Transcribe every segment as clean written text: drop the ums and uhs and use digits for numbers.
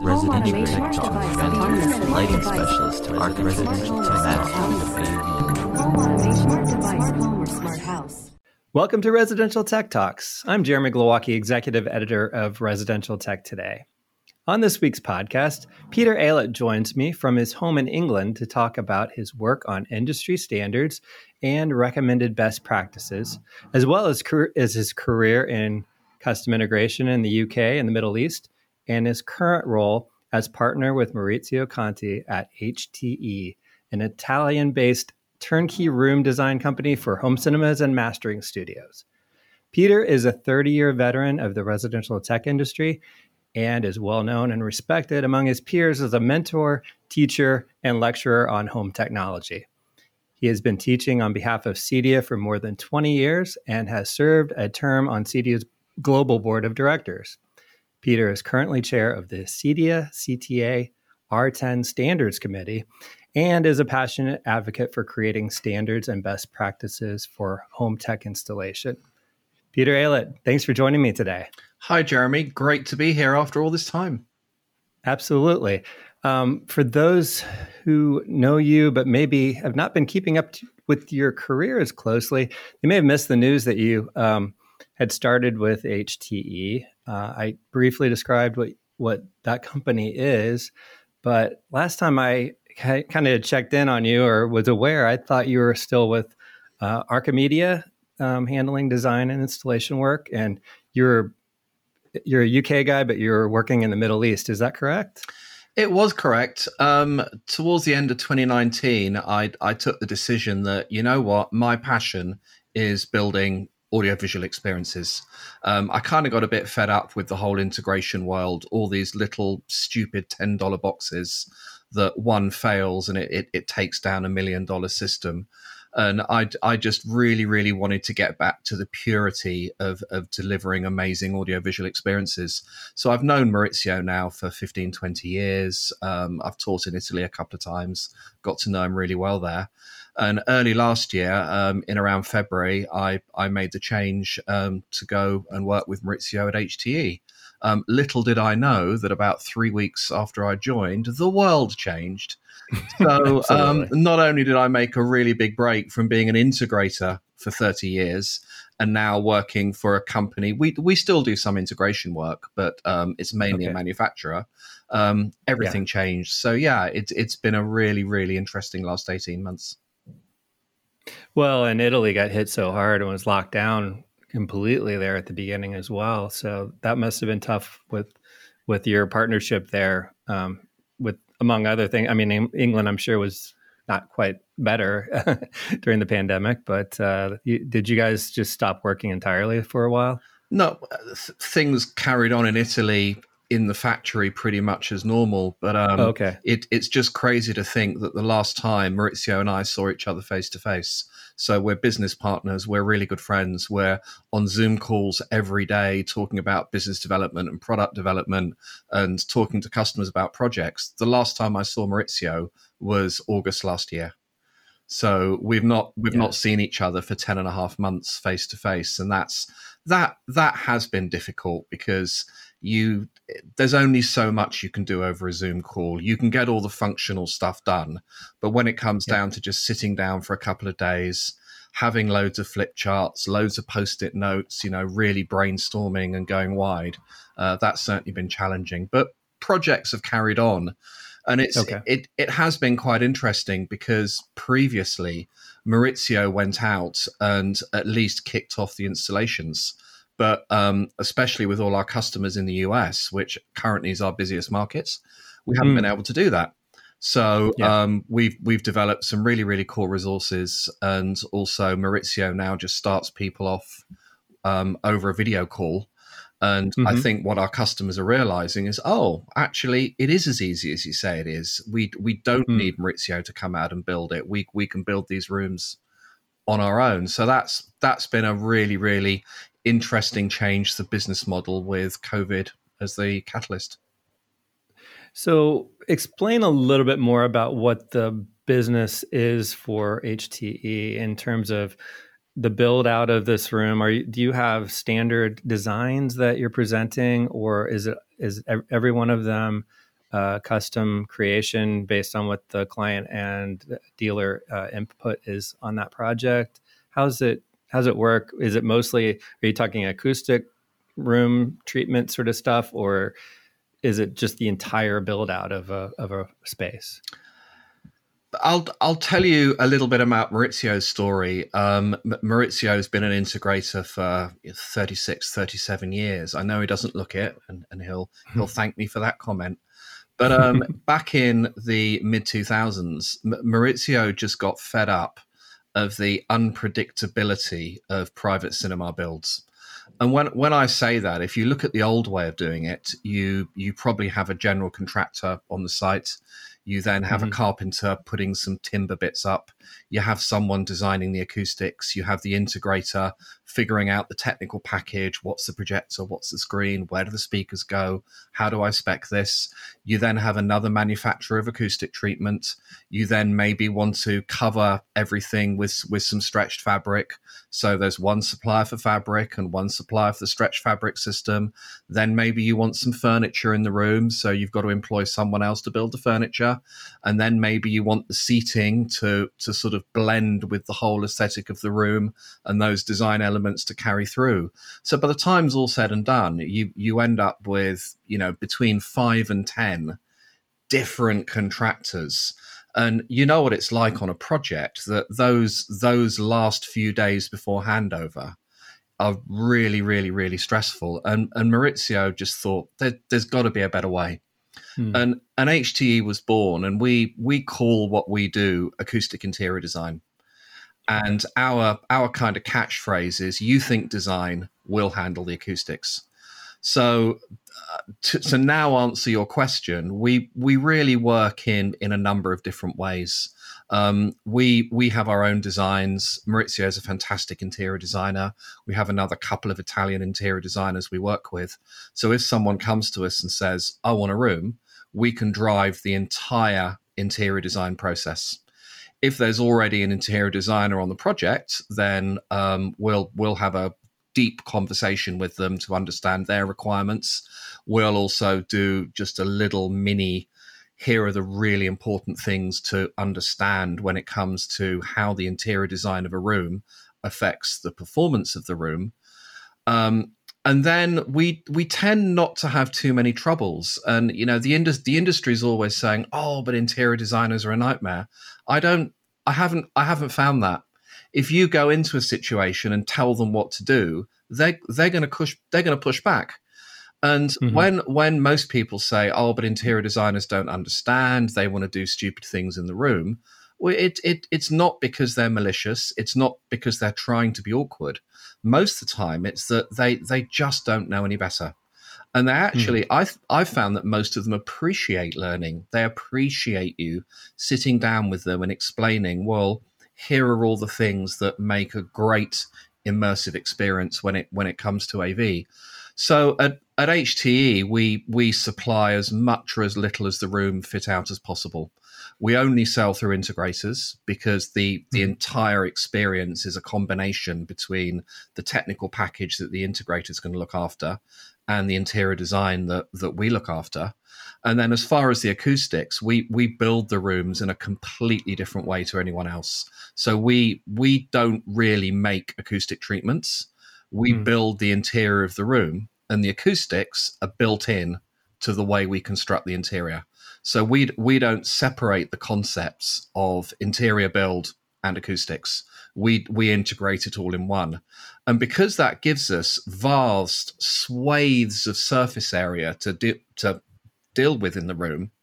residential tech talk vendor, lighting specialist, residential tech. Welcome to Residential Tech Talks. I'm Jeremy Glowacki, Executive Editor of Residential Tech Today. On this week's podcast, Peter Aylett joins me from his home in England to talk about his work on industry standards and recommended best practices, as well as his career in custom integration in the UK and the Middle East, and his current role as partner with Maurizio Conti at HTE, an Italian-based turnkey room design company for home cinemas and mastering studios. Peter is a 30-year veteran of the residential tech industry and is well known and respected among his peers as a mentor, teacher, and lecturer on home technology. He has been teaching on behalf of CEDIA for more than 20 years and has served a term on CEDIA's global board of directors. Peter is currently chair of the CEDIA CTA R10 Standards Committee and is a passionate advocate for creating standards and best practices for home tech installation. Peter Aylett, thanks for joining me today. Hi, Jeremy. Great to be here after all this time. Absolutely. For those who know you, but maybe have not been keeping up with your career as closely, you may have missed the news that you had started with HTE. I briefly described what that company is, but last time I kind of checked in on you or was aware, I thought you were still with Archimedia, handling design and installation work, and you're a UK guy, but you're working in the Middle East. Is that correct? It was correct. Towards the end of 2019, I took the decision that, you know what, my passion is building audiovisual experiences. I kind of got a bit fed up with the whole integration world, all these little stupid $10 boxes that one fails and it takes down $1 million system. And I just really, really wanted to get back to the purity of delivering amazing audiovisual experiences. So I've known Maurizio now for 15, 20 years. I've taught in Italy a couple of times, got to know him really well there. And early last year, in around February, I made the change to go and work with Maurizio at HTE. Little did I know that about 3 weeks after I joined, the world changed. So not only did I make a really big break from being an integrator for 30 years and now working for a company, we still do some integration work, but it's mainly a manufacturer. Everything changed. So yeah, it's been a really, really interesting last 18 months. Well, and Italy got hit so hard and was locked down completely there at the beginning as well. So that must have been tough with your partnership there, with among other things. I mean, England, I'm sure, was not quite better during the pandemic, but did you guys just stop working entirely for a while? No, things carried on in Italy in the factory pretty much as normal. But it's just crazy to think that the last time Maurizio and I saw each other face to face. So we're business partners. We're really good friends. We're on Zoom calls every day talking about business development and product development and talking to customers about projects. The last time I saw Maurizio was August last year. So we've not seen each other for 10 and a half months face to face. And that has been difficult because there's only so much you can do over a Zoom call. You can get all the functional stuff done, but when it comes down to just sitting down for a couple of days, having loads of flip charts, loads of post-it notes, really brainstorming and going wide, that's certainly been challenging. But projects have carried on, and it has been quite interesting because previously Maurizio went out and at least kicked off the installations. But especially with all our customers in the US, which currently is our busiest markets, we haven't been able to do that. So we've developed some really, really cool resources. And also Maurizio now just starts people off over a video call. And I think what our customers are realizing is, actually, it is as easy as you say it is. We don't need Maurizio to come out and build it. We can build these rooms on our own. So that's been a really, really interesting change to the business model with COVID as the catalyst. So explain a little bit more about what the business is for HTE in terms of the build out of this room. Do you have standard designs that you're presenting, or is every one of them custom creation based on what the client and dealer input is on that project? How's it work? Is it mostly, are you talking acoustic room treatment sort of stuff, or is it just the entire build out of a space? I'll tell you a little bit about Maurizio's story. Maurizio's been an integrator for 37 years. I know he doesn't look it, and he'll thank me for that comment. But back in the mid 2000s, Maurizio just got fed up of the unpredictability of private cinema builds. And when I say that, if you look at the old way of doing it, you probably have a general contractor on the site. You then have a carpenter putting some timber bits up. You have someone designing the acoustics. You have the integrator figuring out the technical package. What's the projector? What's the screen? Where do the speakers go? How do I spec this? You then have another manufacturer of acoustic treatment. You then maybe want to cover everything with some stretched fabric. So there's one supplier for fabric and one supplier for the stretched fabric system. Then maybe you want some furniture in the room. So you've got to employ someone else to build the furniture. And then maybe you want the seating to sort of blend with the whole aesthetic of the room and those design elements to carry through. So by the time's all said and done, you end up with, between 5 and 10 different contractors. And you know what it's like on a project, that those last few days before handover are really, really, really stressful. And Maurizio just thought there's got to be a better way. And HTE was born, and we call what we do acoustic interior design. And our kind of catchphrase is, you think design, we'll handle the acoustics. So to now answer your question, we really work in a number of different ways. We have our own designs. Maurizio is a fantastic interior designer. We have another couple of Italian interior designers we work with. So if someone comes to us and says, I want a room, we can drive the entire interior design process. If there's already an interior designer on the project, then we'll have a deep conversation with them to understand their requirements. We'll also do just a little mini, here are the really important things to understand when it comes to how the interior design of a room affects the performance of the room. And then we tend not to have too many troubles. And, the industry is always saying, oh, but interior designers are a nightmare. I haven't found that. If you go into a situation and tell them what to do, they're going to push back. And when most people say, oh, but interior designers don't understand, they want to do stupid things in the room, well, it's not because they're malicious. It's not because they're trying to be awkward. Most of the time, it's that they just don't know any better. And they actually, I've found that most of them appreciate learning. They appreciate you sitting down with them and explaining, well, here are all the things that make a great immersive experience when it comes to AV. So at HTE, we supply as much or as little as the room fit out as possible. We only sell through integrators because the entire experience is a combination between the technical package that the integrator is going to look after and the interior design that we look after. And then as far as the acoustics, we build the rooms in a completely different way to anyone else. So we don't really make acoustic treatments. We build the interior of the room, and the acoustics are built in to the way we construct the interior. So we don't separate the concepts of interior build and acoustics. We integrate it all in one. And because that gives us vast swathes of surface area to deal with in the room,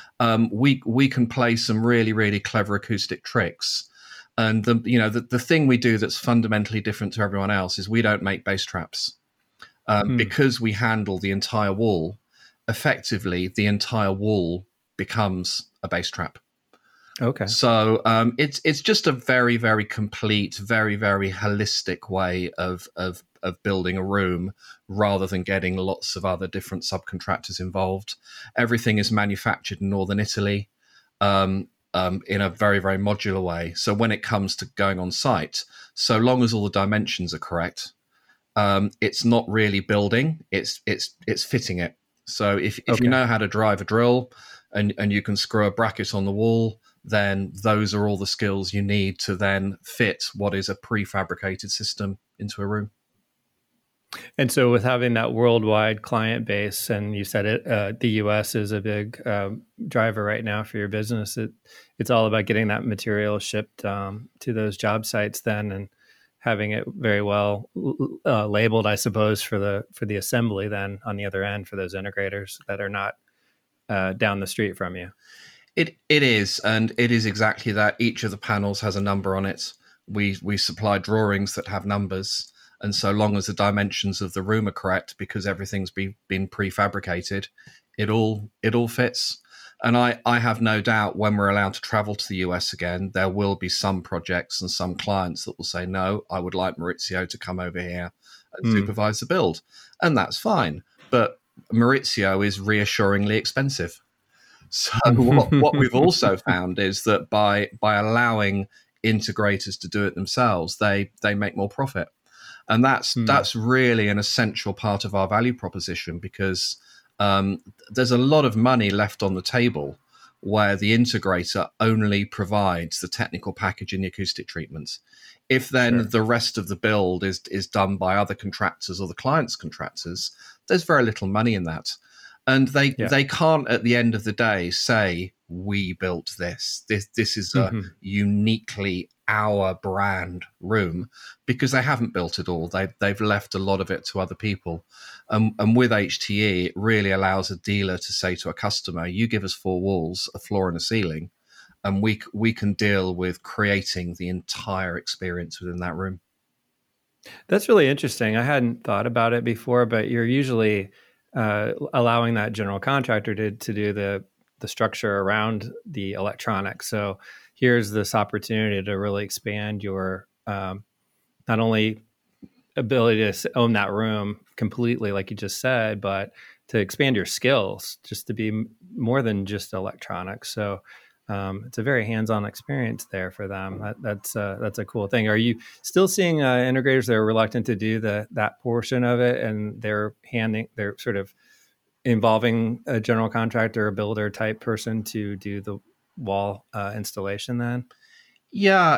we can play some really, really clever acoustic tricks. And the thing we do that's fundamentally different to everyone else is we don't make bass traps. Because we handle the entire wall, effectively the entire wall becomes a bass trap. Okay. So it's just a very, very complete, very, very holistic way of building a room rather than getting lots of other different subcontractors involved. Everything is manufactured in northern Italy in a very, very modular way. So when it comes to going on site, so long as all the dimensions are correct, it's not really building, it's fitting it. So if you know how to drive a drill and you can screw a bracket on the wall, then those are all the skills you need to then fit what is a prefabricated system into a room. And so with having that worldwide client base, and you said it, the U.S. is a big driver right now for your business. It's all about getting that material shipped to those job sites then, and having it very well labeled, I suppose, for the assembly then on the other end for those integrators that are not down the street from you. It is, and it is exactly that. Each of the panels has a number on it. We supply drawings that have numbers. And so long as the dimensions of the room are correct, because everything's been prefabricated, it all fits. And I have no doubt when we're allowed to travel to the US again, there will be some projects and some clients that will say, no, I would like Maurizio to come over here and supervise the build. And that's fine. But Maurizio is reassuringly expensive. So what we've also found is that by allowing integrators to do it themselves, they make more profit. And that's really an essential part of our value proposition, because there's a lot of money left on the table where the integrator only provides the technical package and the acoustic treatments. If then the rest of the build is done by other contractors or the client's contractors, there's very little money in that. And they can't, at the end of the day, say, we built this. This is a uniquely our brand room, because they haven't built it all. They've left a lot of it to other people. And with HTE, it really allows a dealer to say to a customer, you give us 4 walls, a floor and a ceiling, and we can deal with creating the entire experience within that room. That's really interesting. I hadn't thought about it before, but you're usually allowing that general contractor to do the structure around the electronics. So here's this opportunity to really expand your not only ability to own that room completely, like you just said, but to expand your skills, just to be more than just electronics. So it's a very hands-on experience there for them. That's a cool thing. Are you still seeing integrators that are reluctant to do that portion of it, and they're sort of involving a general contractor or builder type person to do the wall installation then? Yeah,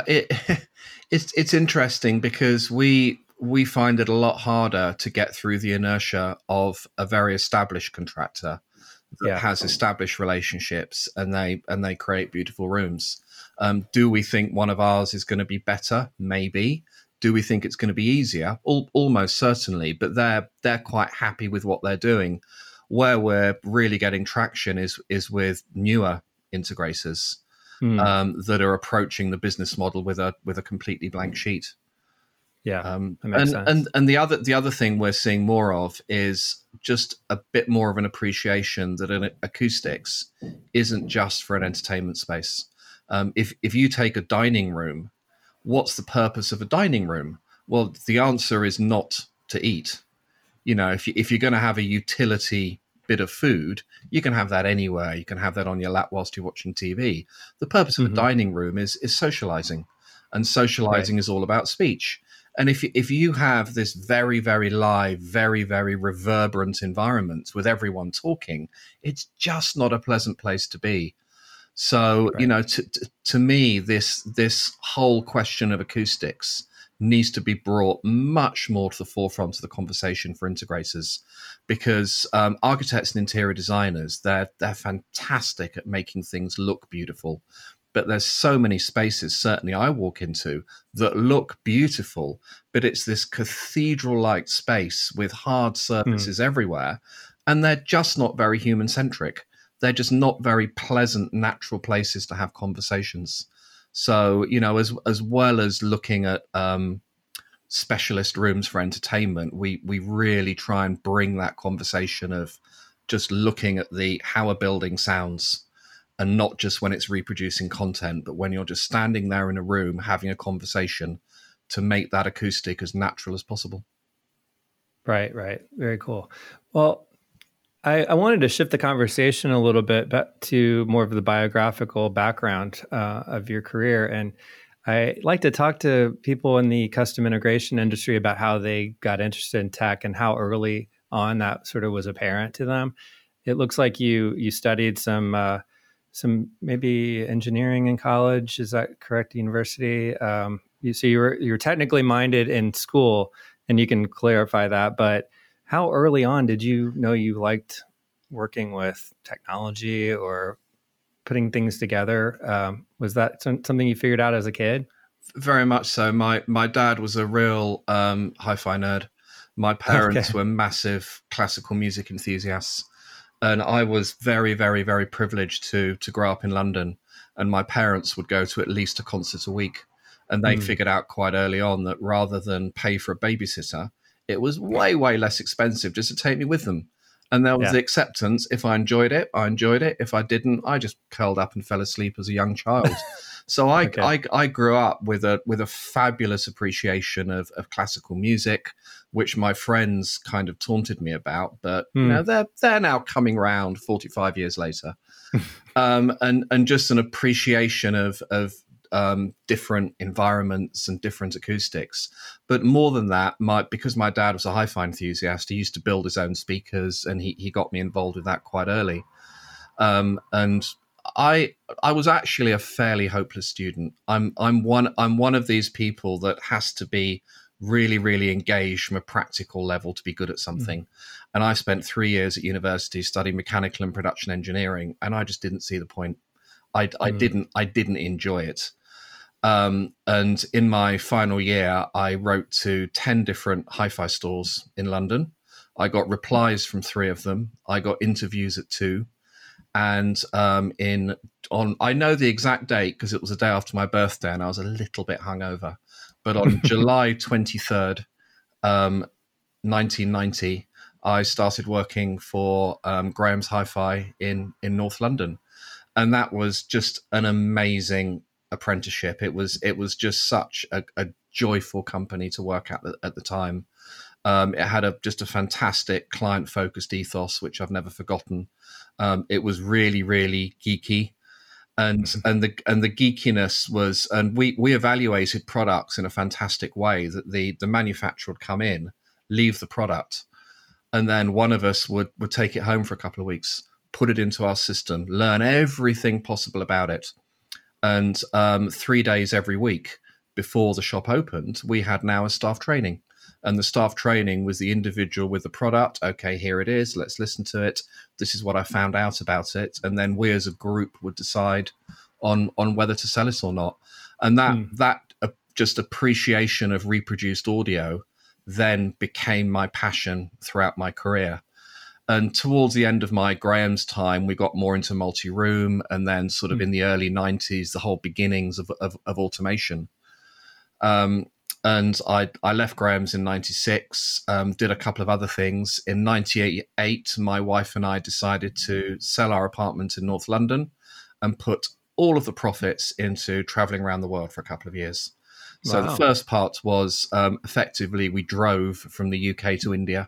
it's interesting, because we find it a lot harder to get through the inertia of a very established contractor that has established relationships, and they create beautiful rooms. Do we think one of ours is going to be better? Maybe. Do we think it's going to be easier? Almost certainly, but they're quite happy with what they're doing. Where we're really getting traction is with newer integrators that are approaching the business model with a completely blank sheet. Yeah, that makes sense. And the other thing we're seeing more of is just a bit more of an appreciation that an acoustics isn't just for an entertainment space. If you take a dining room, what's the purpose of a dining room? Well, the answer is not to eat. You know, if you're going to have a utility bit of food, you can have that anywhere. You can have that on your lap whilst you're watching TV. The purpose of a dining room is socializing, and socializing is all about speech. And if you have this very, very live, very, very reverberant environment with everyone talking, it's just not a pleasant place to be. So, you know, to me, this whole question of acoustics needs to be brought much more to the forefront of the conversation for integrators, because architects and interior designers, they're fantastic at making things look beautiful. But there's so many spaces, certainly I walk into, that look beautiful, but it's this cathedral-like space with hard surfaces everywhere, and they're just not very human-centric. They're just not very pleasant, natural places to have conversations. So, you know, as well as looking at specialist rooms for entertainment, we really try and bring that conversation of just looking at how a building sounds. And not just when it's reproducing content, but when you're just standing there in a room having a conversation, to make that acoustic as natural as possible. Right. Very cool. Well, I wanted to shift the conversation a little bit back to more of the biographical background of your career. And I like to talk to people in the custom integration industry about how they got interested in tech and how early on that sort of was apparent to them. It looks like you studied some maybe engineering in college. Is that correct? University. So you were technically minded in school, and you can clarify that. But how early on did you know you liked working with technology or putting things together? Was that something you figured out as a kid? Very much so. My dad was a real hi-fi nerd. My parents were massive classical music enthusiasts. And I was very, very, very privileged to grow up in London. And my parents would go to at least a concert a week. And they figured out quite early on that rather than pay for a babysitter, it was way, way less expensive just to take me with them. And there was the acceptance. If I enjoyed it, I enjoyed it. If I didn't, I just curled up and fell asleep as a young child. So I grew up with a fabulous appreciation of classical music, which my friends kind of taunted me about. But you know, they're now coming round 45 years later, and just an appreciation of different environments and different acoustics. But more than that, because my dad was a hi-fi enthusiast, he used to build his own speakers, and he got me involved with that quite early. And I was actually a fairly hopeless student. I'm one of these people that has to be really, really engaged from a practical level to be good at something. And I spent 3 years at university studying mechanical and production engineering, and I just didn't see the point. I didn't enjoy it. And in my final year, I wrote to 10 different hi-fi stores in London. I got replies from 3 of them. I got interviews at 2. And I know the exact date because it was a day after my birthday and I was a little bit hungover. But on July 23rd, 1990, I started working for Graham's Hi-Fi in North London. And that was just an amazing apprenticeship. It was just such a joyful company to work at the time. It had just a fantastic client-focused ethos, which I've never forgotten. It was really, really geeky, and the geekiness was, and we evaluated products in a fantastic way. That the manufacturer would come in, leave the product, and then one of us would take it home for a couple of weeks, put it into our system, learn everything possible about it, and 3 days every week before the shop opened, we had now a staff training. And the staff training was the individual with the product. Okay, here it is. Let's listen to it. This is what I found out about it. And then we as a group would decide on whether to sell it or not. And that just appreciation of reproduced audio then became my passion throughout my career. And towards the end of my Graham's time, we got more into multi-room. And then sort of in the early 90s, the whole beginnings of automation. And I left Graham's in 96, did a couple of other things. In 98, my wife and I decided to sell our apartment in North London and put all of the profits into traveling around the world for a couple of years. So the first part was effectively we drove from the UK to India.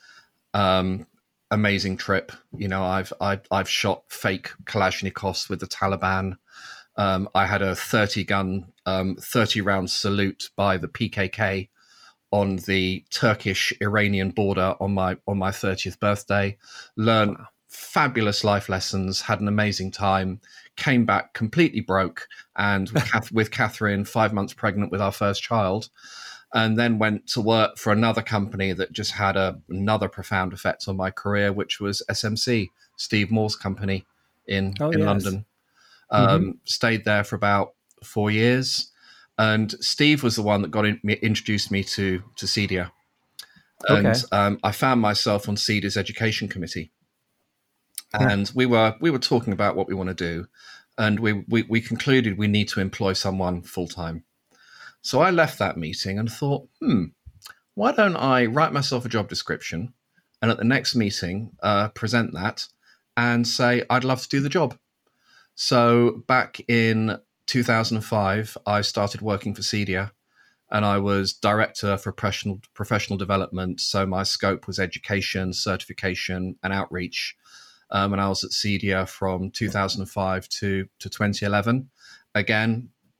Amazing trip. You know, I've shot fake Kalashnikovs with the Taliban. I had a 30-gun, 30-round salute by the PKK on the Turkish-Iranian border on my 30th birthday. Learned fabulous life lessons, had an amazing time, came back completely broke, and with Catherine 5 months pregnant with our first child, and then went to work for another company that just had another profound effect on my career, which was SMC, Steve Moore's company in London. Stayed there for about 4 years, and Steve was the one that introduced me to CEDIA. And I found myself on CEDIA's education committee, and we were talking about what we want to do, and we concluded we need to employ someone full time. So I left that meeting and thought, why don't I write myself a job description, and at the next meeting present that and say I'd love to do the job. So back in 2005, I started working for CEDIA, and I was director for professional development. So my scope was education, certification, and outreach. And I was at CEDIA from 2005 to 2011. Again,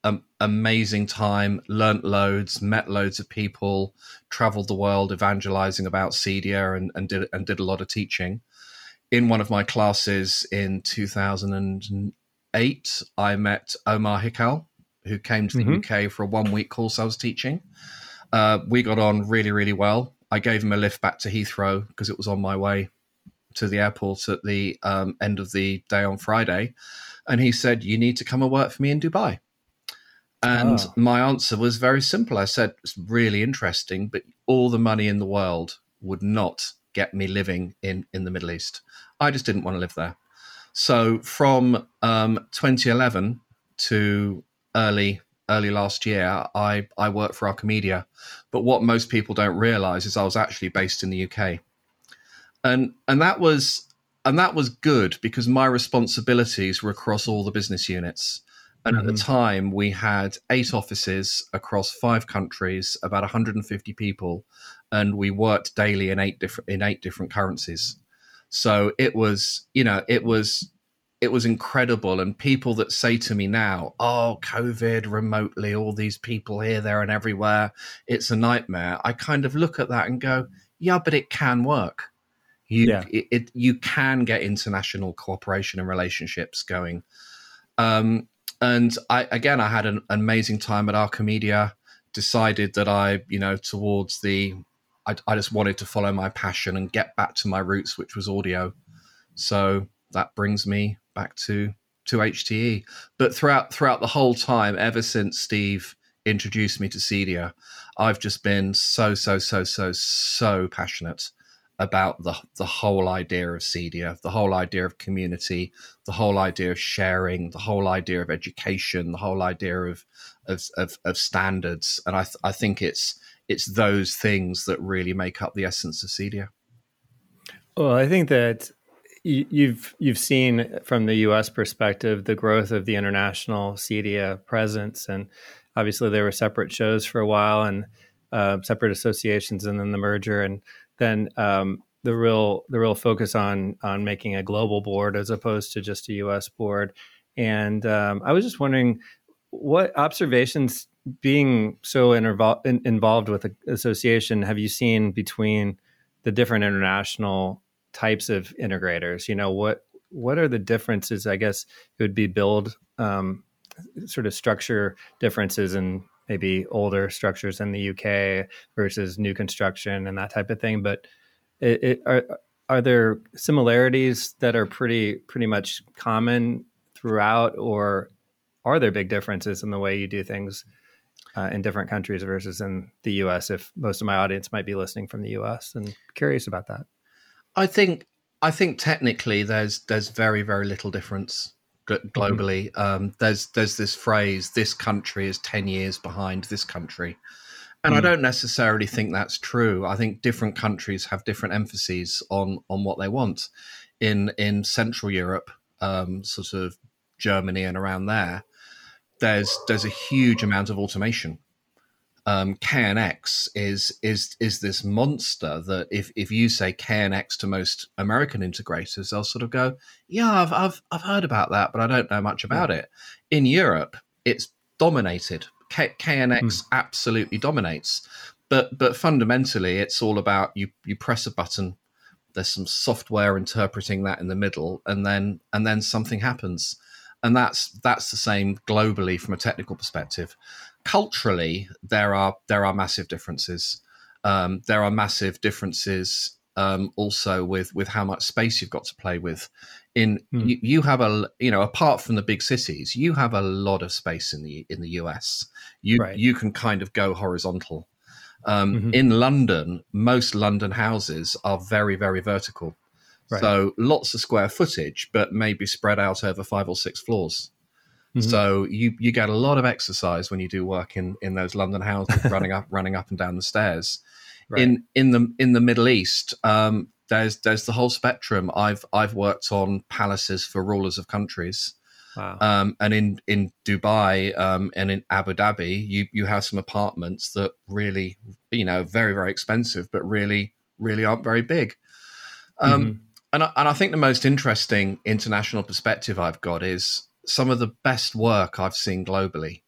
amazing time, learnt loads, met loads of people, traveled the world evangelizing about CEDIA and did a lot of teaching. In one of my classes in 2008, I met Omar Hikal, who came to the UK for a 1-week course I was teaching. We got on really, really well. I gave him a lift back to Heathrow because it was on my way to the airport at the end of the day on Friday. And he said, you need to come and work for me in Dubai. And my answer was very simple. I said, it's really interesting, but all the money in the world would not get me living in the Middle East. I just didn't want to live there. So from 2011 to early last year, I worked for Archimedia. But what most people don't realize is I was actually based in the UK. And that was good because my responsibilities were across all the business units. And at the time, we had 8 offices across 5 countries, about 150 people, and we worked daily in 8 different currencies. So it was incredible. And people that say to me now, "Oh, COVID, remotely, all these people here, there, and everywhere, it's a nightmare." I kind of look at that and go, "Yeah, but it can work. You can get international cooperation and relationships going." And I had an amazing time at Archimedia, decided that I just wanted to follow my passion and get back to my roots, which was audio. So that brings me back to HTE. But throughout the whole time, ever since Steve introduced me to CEDIA, I've just been so passionate about the whole idea of CEDIA, the whole idea of community, the whole idea of sharing, the whole idea of education, the whole idea of standards. And I think it's those things that really make up the essence of CEDIA. Well, I think that you've seen from the U.S. perspective the growth of the international CEDIA presence, and obviously there were separate shows for a while and separate associations, and then the merger, and then the real focus on making a global board as opposed to just a U.S. board. And I was just wondering, what observations, being so involved with the association, have you seen between the different international types of integrators? What are the differences? I guess it would be build sort of structure differences in maybe older structures in the UK versus new construction and that type of thing. But are there similarities that are pretty much common throughout, or are there big differences in the way you do things in different countries versus in the US? If most of my audience might be listening from the US, and curious about that. I think technically there's very, very little difference globally. There's this phrase, this country is 10 years behind this country. And I don't necessarily think that's true. I think different countries have different emphases on what they want. In Central Europe, sort of Germany and around there, there's a huge amount of automation. KNX is this monster that if you say KNX to most American integrators, they'll sort of go, "Yeah, I've heard about that, but I don't know much about it." In Europe, it's dominated. KNX absolutely dominates, but fundamentally, it's all about you press a button. There's some software interpreting that in the middle, and then something happens, and that's the same globally from a technical perspective. Culturally, there are massive differences. There are massive differences also with how much space you've got to play with. You have apart from the big cities, you have a lot of space in the US. You can kind of go horizontal. In London, most London houses are very, very vertical. Right. So lots of square footage, but maybe spread out over 5 or 6 floors. So you get a lot of exercise when you do work in those London houses, running up and down the stairs. Right. In the Middle East, there's the whole spectrum. I've worked on palaces for rulers of countries. Wow. And in Dubai and in Abu Dhabi, you have some apartments that really, very, very expensive, but really, really aren't very big. And I think the most interesting international perspective I've got is some of the best work I've seen globally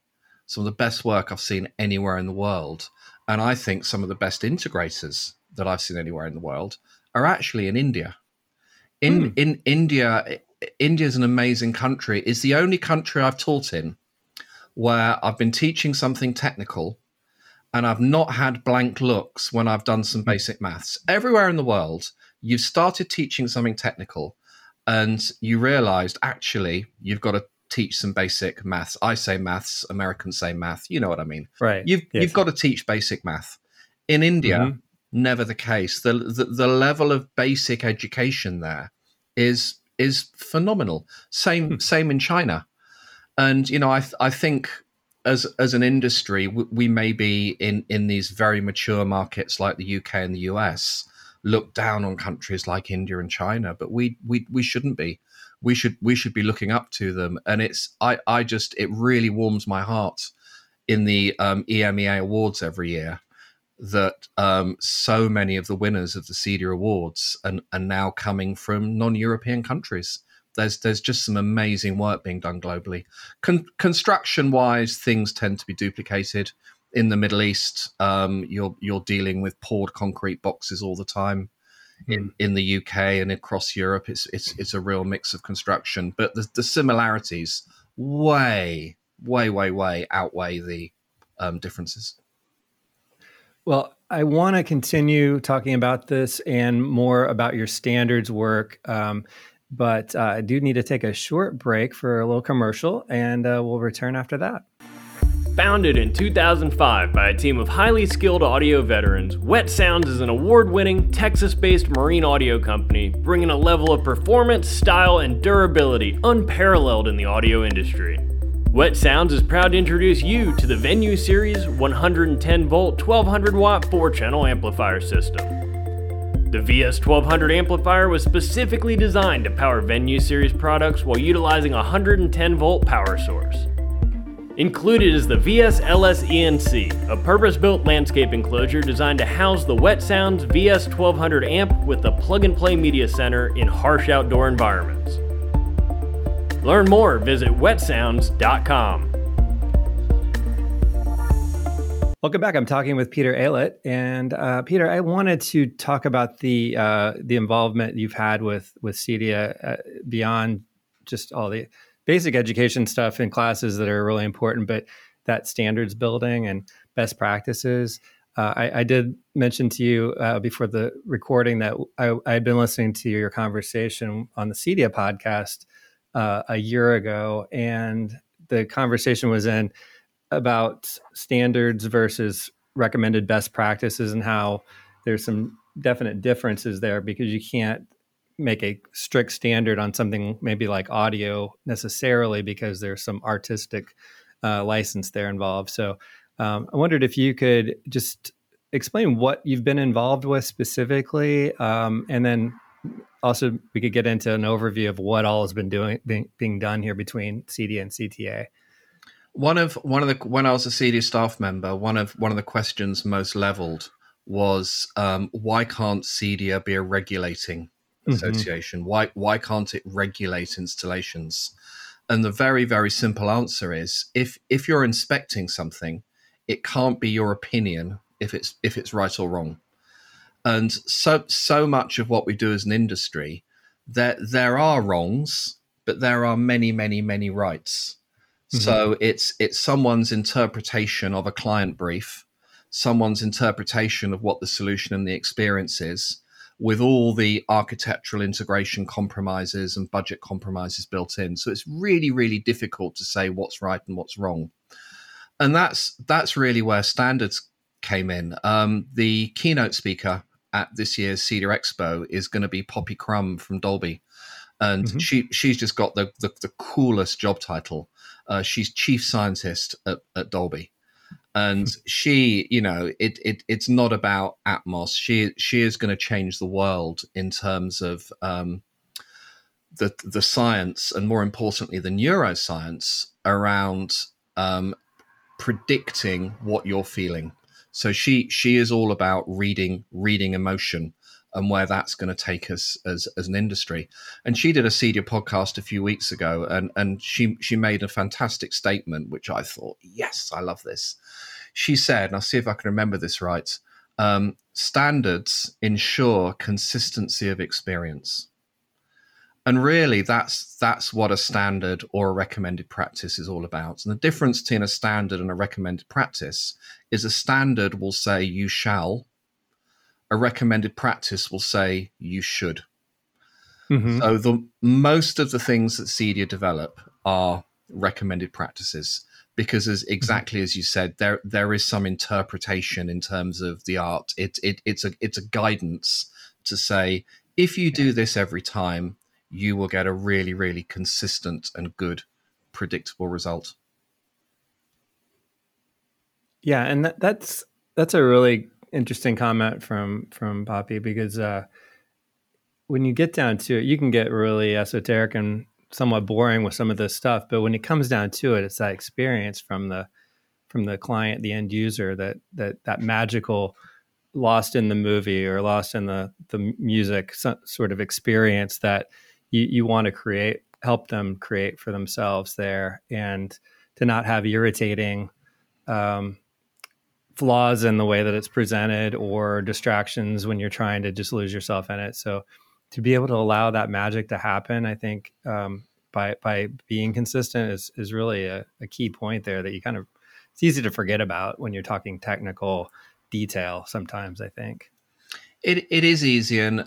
some of the best work I've seen anywhere in the world. And I think some of the best integrators that I've seen anywhere in the world are actually in India. In India, India's an amazing country. It's the only country I've taught in where I've been teaching something technical and I've not had blank looks when I've done some basic maths. Everywhere in the world, you've started teaching something technical and you realized actually you've got to teach some basic maths. I say maths, Americans say math. You know what I mean? Right. You've got to teach basic math. In India, never the case. The level of basic education there is phenomenal. Same in China. And I think as an industry, we may be in these very mature markets like the UK and the US look down on countries like India and China, but we shouldn't be. We should be looking up to them. And it really warms my heart in the EMEA awards every year that so many of the winners of the CEDIA awards are now coming from non-European countries. There's just some amazing work being done globally. Construction-wise, things tend to be duplicated. In the Middle East, you're dealing with poured concrete boxes all the time. In the UK and across Europe, it's a real mix of construction. But the similarities way outweigh the differences. Well, I want to continue talking about this and more about your standards work. But I do need to take a short break for a little commercial, and we'll return after that. Founded in 2005 by a team of highly skilled audio veterans, Wet Sounds is an award-winning, Texas-based marine audio company bringing a level of performance, style, and durability unparalleled in the audio industry. Wet Sounds is proud to introduce you to the Venue Series 110-volt, 1200-watt 4-channel amplifier system. The VS1200 amplifier was specifically designed to power Venue Series products while utilizing a 110-volt power source. Included is the VS-LS-ENC, a purpose-built landscape enclosure designed to house the Wet Sounds VS1200 amp with the plug-and-play media center in harsh outdoor environments. Learn more, visit wetsounds.com. Welcome back. I'm talking with Peter Aylett. And Peter, I wanted to talk about the involvement you've had with CEDIA beyond just all the basic education stuff in classes that are really important, but that standards building and best practices. I did mention to you before the recording that I had been listening to your conversation on the CEDIA podcast a year ago, and the conversation was about standards versus recommended best practices and how there's some definite differences there because you can't make a strict standard on something maybe like audio necessarily because there's some artistic license there involved. So I wondered if you could just explain what you've been involved with specifically, and then also we could get into an overview of what all has been being done here between CEDIA and CTA. When I was a CEDIA staff member, one of the questions most leveled was why can't CEDIA be a regulating association? Why can't it regulate installations? And the very, very simple answer is if you're inspecting something, it can't be your opinion if it's right or wrong. And so much of what we do as an industry, there are wrongs, but there are many, many, many rights. So it's someone's interpretation of a client brief, someone's interpretation of what the solution and the experience is, with all the architectural integration compromises and budget compromises built in. So it's really, really difficult to say what's right and what's wrong. And that's really where standards came in. The keynote speaker at this year's CEDIA Expo is going to be Poppy Crum from Dolby. And she's just got the coolest job title. She's chief scientist at Dolby. And she, it's not about Atmos. She is going to change the world in terms of the science, and more importantly, the neuroscience around predicting what you're feeling. So she is all about reading emotion, and where that's going to take us as an industry. And she did a CEDIA podcast a few weeks ago, and she made a fantastic statement, which I thought, yes, I love this. She said, and I'll see if I can remember this right, standards ensure consistency of experience. And really, that's what a standard or a recommended practice is all about. And the difference between a standard and a recommended practice is a standard will say you shall, a recommended practice will say you should. Mm-hmm. So most of the things that CEDIA develop are recommended practices, because exactly as you said, there is some interpretation in terms of the art. It's a guidance to say, if you do this every time, you will get a really, really consistent and good, predictable result. Yeah, and that's a really interesting comment from Poppy, because when you get down to it, you can get really esoteric and somewhat boring with some of this stuff. But when it comes down to it, it's that experience from the client, the end user, that magical, lost in the movie or lost in the music sort of experience that you want to help them create for themselves there, and to not have irritating flaws in the way that it's presented or distractions when you're trying to just lose yourself in it. So to be able to allow that magic to happen, I think by being consistent is really a key point there that it's easy to forget about when you're talking technical detail sometimes, I think. It is easy, and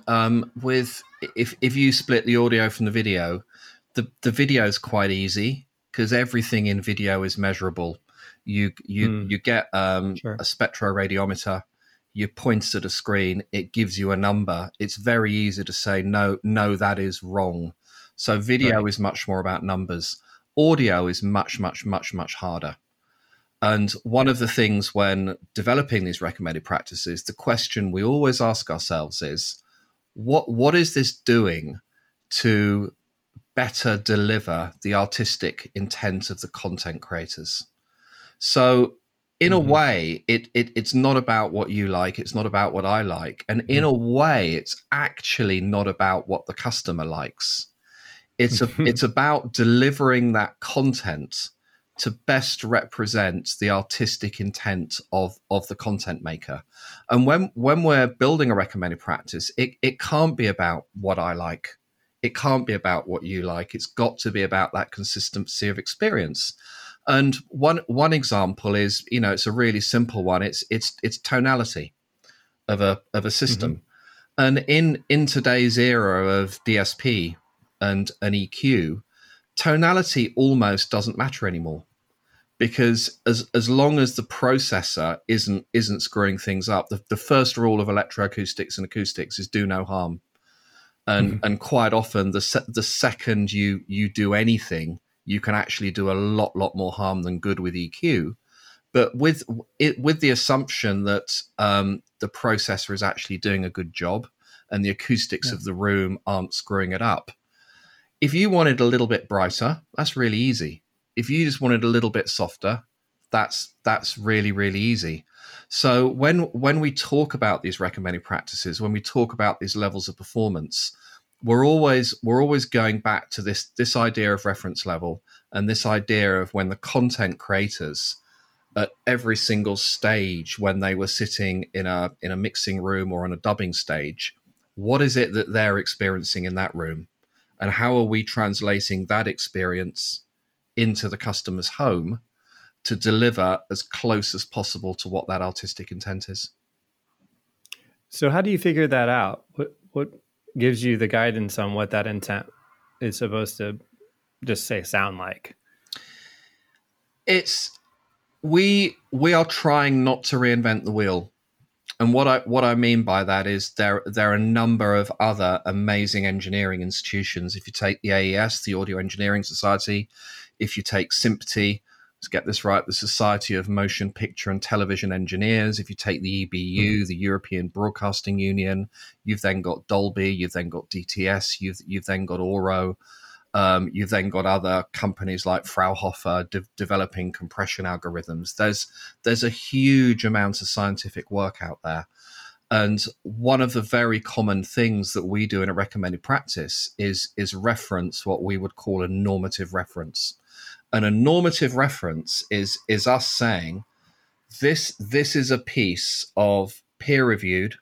if you split the audio from the video, the video is quite easy because everything in video is measurable. You get sure. a spectroradiometer, you point at a screen, it gives you a number. It's very easy to say no, that is wrong. So video is much more about numbers. Audio is much, much, much, much harder. And one of the things when developing these recommended practices, the question we always ask ourselves is, what is this doing to better deliver the artistic intent of the content creators? So in a way, it's not about what you like, it's not about what I like. And in a way, it's actually not about what the customer likes. It's about delivering that content to best represent the artistic intent of the content maker. And when we're building a recommended practice, it can't be about what I like. It can't be about what you like. It's got to be about that consistency of experience. And one example is, it's a really simple one. It's tonality of a system. And in today's era of DSP and an EQ, tonality almost doesn't matter anymore. Because as long as the processor isn't screwing things up, the first rule of electroacoustics and acoustics is do no harm. And quite often the second you do anything, you can actually do a lot more harm than good with EQ. But with the assumption that the processor is actually doing a good job and the acoustics of the room aren't screwing it up. If you wanted a little bit brighter, that's really easy. If you just wanted a little bit softer, that's really, really easy. So when we talk about these recommended practices, when we talk about these levels of performance, we're always going back to this idea of reference level and this idea of when the content creators at every single stage, when they were sitting in a mixing room or on a dubbing stage, what is it that they're experiencing in that room? And how are we translating that experience into the customer's home to deliver as close as possible to what that artistic intent is? So how do you figure that out? What gives you the guidance on what that intent is supposed to just sound like? We are trying not to reinvent the wheel. And what I mean by that is there are a number of other amazing engineering institutions. If you take the AES, the Audio Engineering Society, if you take SMPTE, let's get this right, the Society of Motion Picture and Television Engineers, if you take the EBU, the European Broadcasting Union, you've then got Dolby, you've then got DTS, you've then got Auro, you've then got other companies like Fraunhofer developing compression algorithms. There's a huge amount of scientific work out there. And one of the very common things that we do in a recommended practice is reference what we would call a normative reference. And a normative reference is us saying, this is a piece of peer-reviewed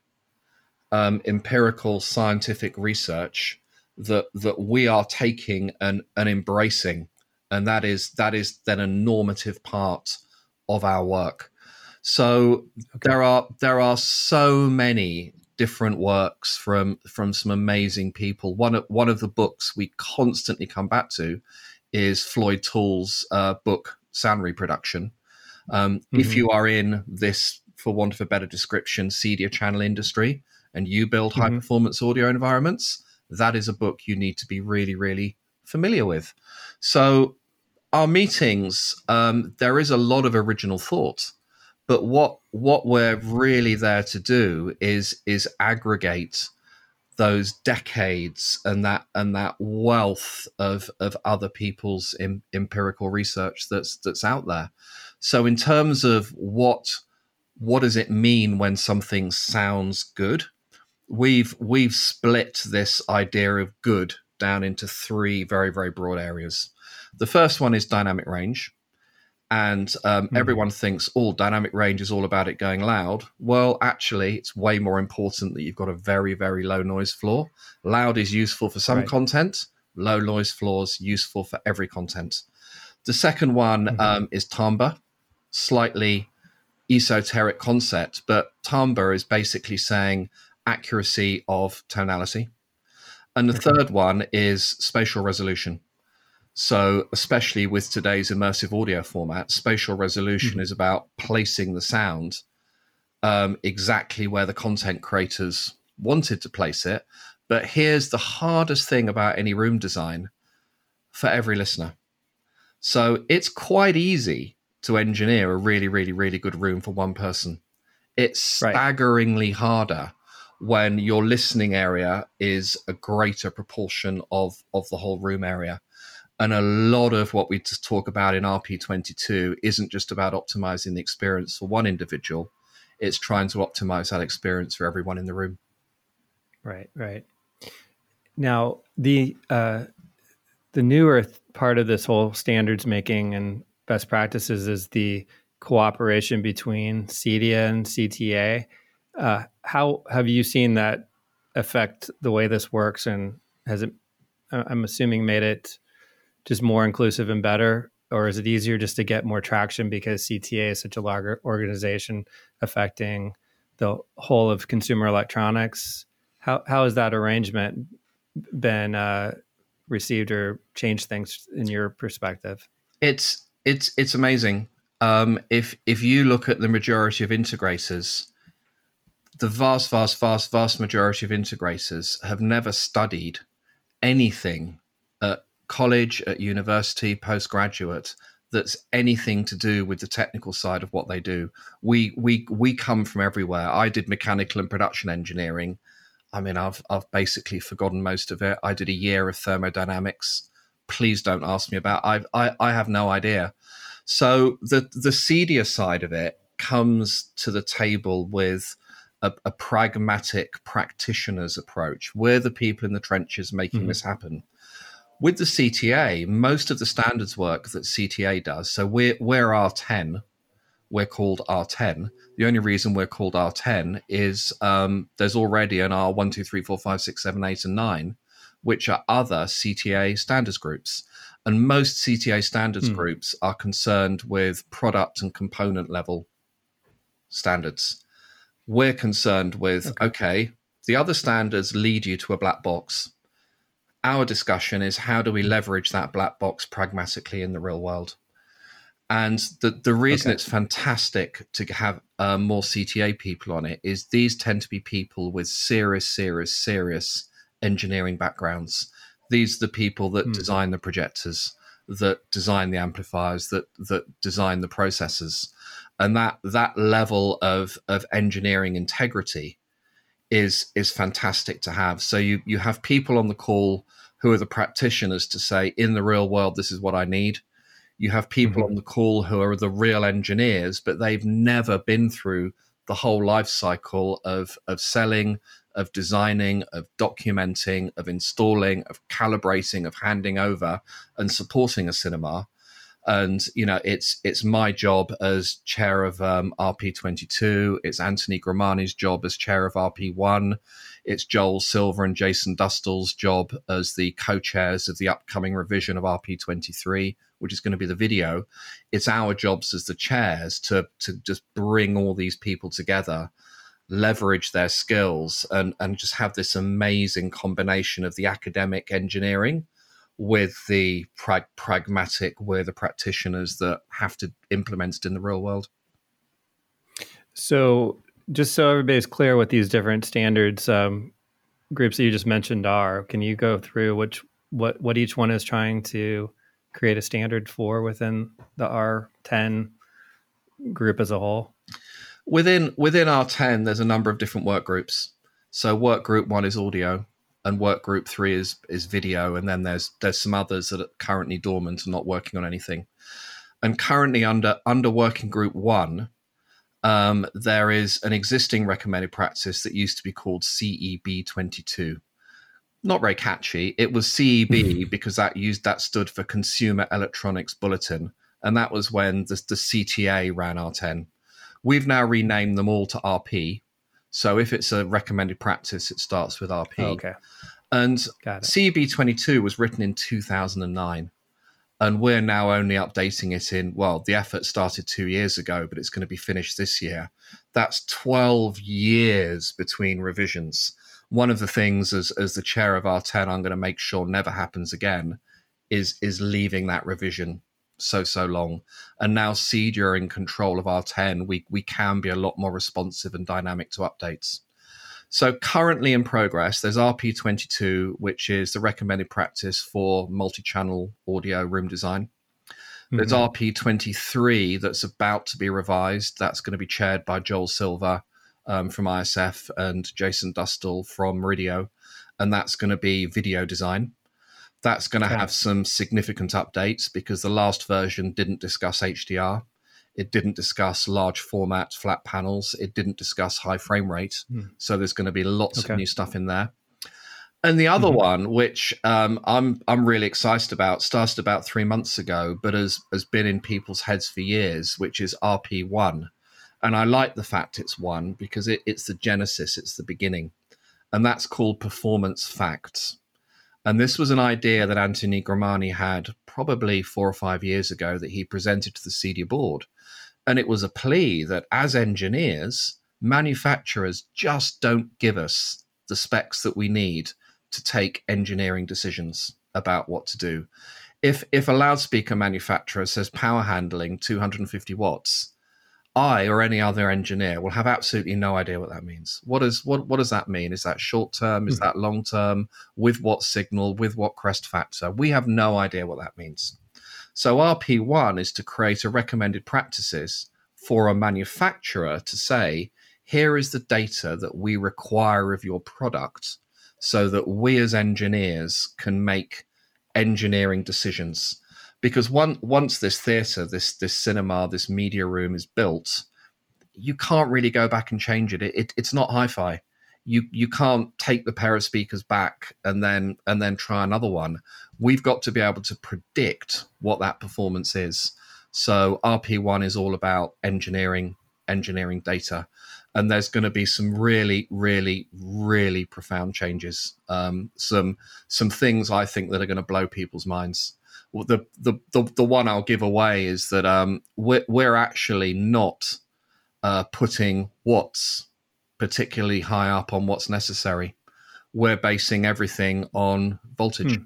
empirical scientific research that we are taking and embracing, and that is then a normative part of our work. So there are so many different works from some amazing people. One of the books we constantly come back to is Floyd Toole's book Sound Reproduction. If you are in this, for want of a better description, CEDIA channel industry, and you build high performance audio environments, that is a book you need to be really, really familiar with. So our meetings, there is a lot of original thought, but what we're really there to do is aggregate those decades and that wealth of other people's empirical research that's out there. So in terms of what does it mean when something sounds good, we've split this idea of good down into three very, very broad areas. The first one is dynamic range. And everyone thinks, dynamic range is all about it going loud. Well, actually, it's way more important that you've got a very, very low noise floor. Loud is useful for some content. Low noise floors useful for every content. The second one is timbre, slightly esoteric concept, but timbre is basically saying accuracy of tonality. And the third one is spatial resolution. So especially with today's immersive audio format, spatial resolution is about placing the sound exactly where the content creators wanted to place it. But here's the hardest thing about any room design for every listener. So it's quite easy to engineer a really, really, really good room for one person. It's staggeringly harder when your listening area is a greater proportion of the whole room area. And a lot of what we just talk about in RP22 isn't just about optimizing the experience for one individual. It's trying to optimize that experience for everyone in the room. Right. Now, the newer part of this whole standards making and best practices is the cooperation between CEDIA and CTA. How have you seen that affect the way this works? And has it, I'm assuming, made it just more inclusive and better, or is it easier just to get more traction because CTA is such a large organization affecting the whole of consumer electronics? How has that arrangement been received or changed things in your perspective? It's amazing. If you look at the majority of integrators, the vast majority of integrators have never studied anything at college, at university, postgraduate, that's anything to do with the technical side of what they do. We come from everywhere. I did mechanical and production engineering. I mean, I've basically forgotten most of it. I did a year of thermodynamics. Please don't ask me about. I have no idea. So the CEDIA side of it comes to the table with a pragmatic practitioner's approach. We're the people in the trenches making this happen. With the CTA, most of the standards work that CTA does, so we're R10, we're called R10. The only reason we're called R10 is there's already an R1, 2, 3, 4, 5, 6, 7, 8, and 9, which are other CTA standards groups. And most CTA standards groups are concerned with product and component level standards. We're concerned with, okay, the other standards lead you to a black box. Our discussion is how do we leverage that black box pragmatically in the real world? And the reason it's fantastic to have more CTA people on it is these tend to be people with serious engineering backgrounds. These are the people that design the projectors, that design the amplifiers, that design the processors. And that level of engineering integrity is fantastic to have. So you have people on the call who are the practitioners to say, in the real world, this is what I need. You have people on the call who are the real engineers, but they've never been through the whole life cycle of selling, of designing, of documenting, of installing, of calibrating, of handing over and supporting a cinema. And, it's my job as chair of RP22. It's Anthony Gramani's job as chair of RP1. It's Joel Silver and Jason Dustall's job as the co-chairs of the upcoming revision of RP23, which is going to be the video. It's our jobs as the chairs to just bring all these people together, leverage their skills, and just have this amazing combination of the academic engineering with the pragmatic, we're the practitioners that have to implement it in the real world. So just so everybody's clear what these different standards groups that you just mentioned are, can you go through what each one is trying to create a standard for within the R10 group as a whole? Within R10, there's a number of different work groups. So work group 1 is audio, and work group 3 is video, and then there's some others that are currently dormant and not working on anything. And currently under working group 1, there is an existing recommended practice that used to be called CEB 22. Not very catchy. It was CEB because that stood for Consumer Electronics Bulletin, and that was when the CTA ran R10. We've now renamed them all to RP. So if it's a recommended practice, it starts with RP. Okay. And CEB 22 was written in 2009. And we're now only updating it the effort started 2 years ago, but it's going to be finished this year. That's 12 years between revisions. One of the things as the chair of R10, I'm going to make sure never happens again is leaving that revision so long. And now CEDIA are in control of R10. We can be a lot more responsive and dynamic to updates. So currently in progress, there's RP22, which is the recommended practice for multi-channel audio room design. There's RP23 that's about to be revised. That's going to be chaired by Joel Silver from ISF and Jason Dustall from Meridio. And that's going to be video design. That's going to have some significant updates because the last version didn't discuss HDR. It didn't discuss large format flat panels. It didn't discuss high frame rate. So there's going to be lots of new stuff in there. And the other one, which I'm really excited about, started about 3 months ago, but has been in people's heads for years, which is RP1. And I like the fact it's 1 because it's the genesis, it's the beginning. And that's called performance facts. And this was an idea that Anthony Gramani had probably 4 or 5 years ago that he presented to the CEDIA board. And it was a plea that as engineers, manufacturers just don't give us the specs that we need to take engineering decisions about what to do. If a loudspeaker manufacturer says power handling 250 watts, I or any other engineer will have absolutely no idea what that means. What does that mean? Is that short term? Is that long term? With what signal? With what crest factor? We have no idea what that means. So RP1 is to create a recommended practices for a manufacturer to say, here is the data that we require of your product so that we as engineers can make engineering decisions. Because once this theatre, this cinema, this media room is built, you can't really go back and change it. It's not hi-fi. You can't take the pair of speakers back and then try another one. We've got to be able to predict what that performance is. So RP1 is all about engineering data. And there's going to be some really, really, really profound changes. Some things I think that are going to blow people's minds. Well, the one I'll give away is that we're actually not putting watts particularly high up on what's necessary. We're basing everything on voltage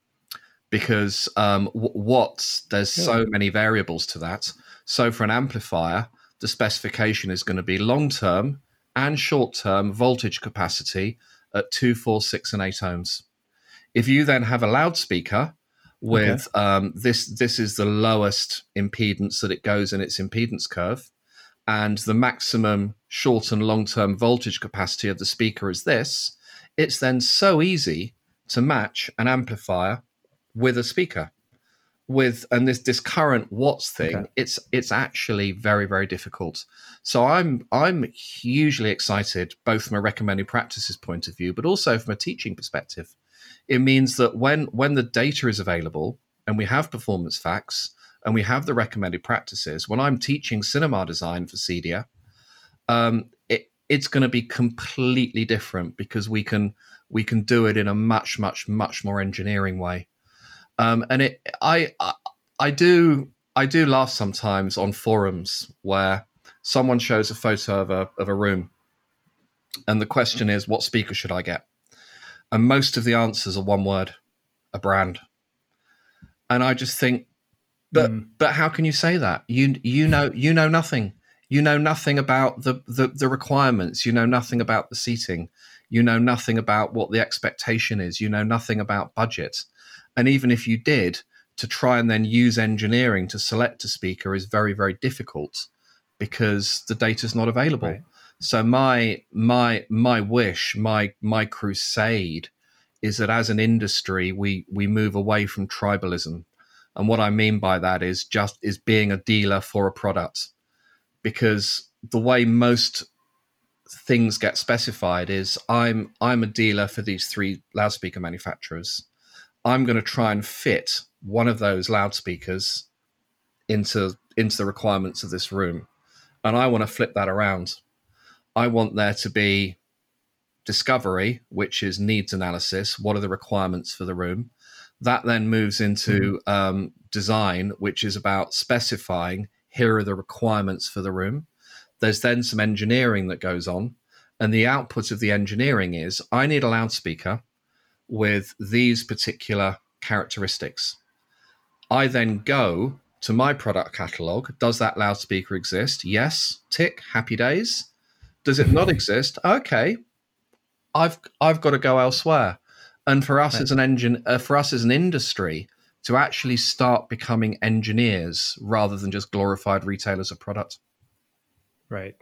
because watts, there's so many variables to that. So for an amplifier, the specification is going to be long-term and short-term voltage capacity at 2, 4, 6, and 8 ohms. If you then have a loudspeaker with this is the lowest impedance that it goes in its impedance curve, and the maximum short and long-term voltage capacity of the speaker is this, it's then so easy to match an amplifier with a speaker. this current Watts thing, it's actually very, very difficult. So I'm hugely excited, both from a recommended practices point of view, but also from a teaching perspective. It means that when the data is available and we have performance facts and we have the recommended practices, when I'm teaching cinema design for CEDIA, it's going to be completely different because we can do it in a much, much, much more engineering way. And I do laugh sometimes on forums where someone shows a photo of a room, and the question is, what speaker should I get? And most of the answers are one word: a brand. And I just think, but how can you say that? You know nothing. You know nothing about the requirements. You know nothing about the seating. You know nothing about what the expectation is. You know nothing about budget. And even if you did, to try and then use engineering to select a speaker is very, very difficult because the data is not available. Right. So my wish, my crusade is that as an industry, we move away from tribalism. And what I mean by that is being a dealer for a product. Because the way most things get specified is I'm a dealer for these 3 loudspeaker manufacturers. I'm going to try and fit one of those loudspeakers into the requirements of this room. And I want to flip that around. I want there to be discovery, which is needs analysis. What are the requirements for the room? That then moves into design, which is about specifying, here are the requirements for the room. There's then some engineering that goes on. And the output of the engineering is, I need a loudspeaker with these particular characteristics. I then go to my product catalog. Does that loudspeaker exist? Yes. Tick. Happy days. Does it not exist? Okay. I've got to go elsewhere. And for us as an industry, to actually start becoming engineers rather than just glorified retailers of product. Right.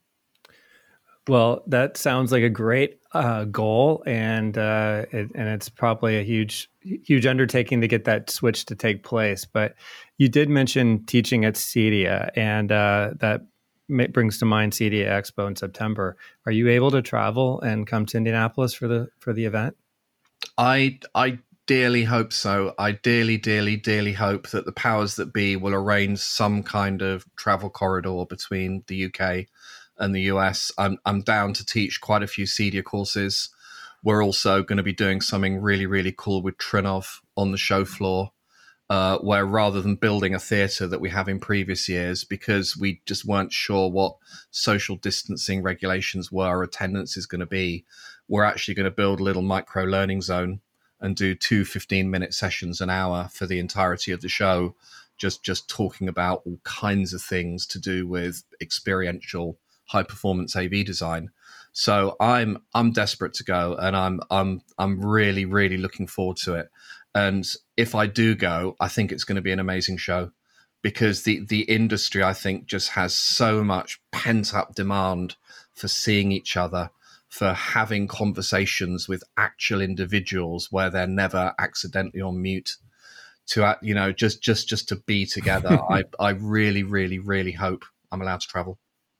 Well, that sounds like a great goal, and it's probably a huge undertaking to get that switch to take place. But you did mention teaching at CEDIA, and that brings to mind CEDIA Expo in September. Are you able to travel and come to Indianapolis for the event? I dearly hope so. I dearly hope that the powers that be will arrange some kind of travel corridor between the UK and the US. I'm down to teach quite a few CEDIA courses. We're also going to be doing something really, really cool with Trinov on the show floor, where rather than building a theatre that we have in previous years, because we just weren't sure what social distancing regulations were, attendance is going to be, we're actually going to build a little micro learning zone and do 2 15-minute sessions an hour for the entirety of the show, just talking about all kinds of things to do with experiential high performance AV design. So I'm desperate to go, and I'm really, really looking forward to it. And if I do go, I think it's going to be an amazing show, because the industry, I think, just has so much pent up demand for seeing each other, for having conversations with actual individuals where they're never accidentally on mute, to just to be together. I really, really, really hope I'm allowed to travel.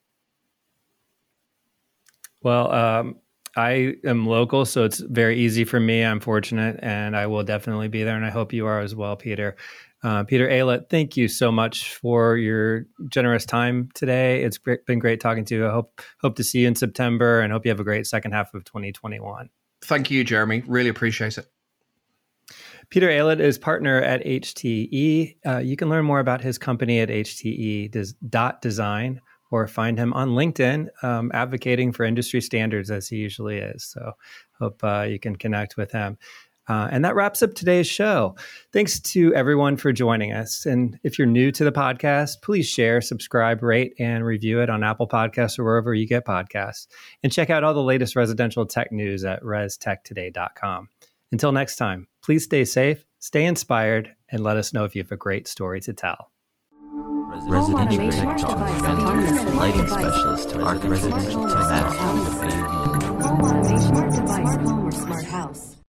Well, I am local, so it's very easy for me. I'm fortunate, and I will definitely be there, and I hope you are as well, Peter. Peter Aylett, thank you so much for your generous time today. It's been great talking to you. I hope to see you in September, and hope you have a great second half of 2021. Thank you, Jeremy. Really appreciate it. Peter Aylett is partner at HTE. You can learn more about his company at hte.design, or find him on LinkedIn, advocating for industry standards as he usually is. So hope you can connect with him. And that wraps up today's show. Thanks to everyone for joining us. And if you're new to the podcast, please share, subscribe, rate, and review it on Apple Podcasts or wherever you get podcasts. And check out all the latest residential tech news at restechtoday.com. Until next time, please stay safe, stay inspired, and let us know if you have a great story to tell. Residential Tech Talk, autonomous lighting specialist to residential tech. Home automation, smart device, home or smart house.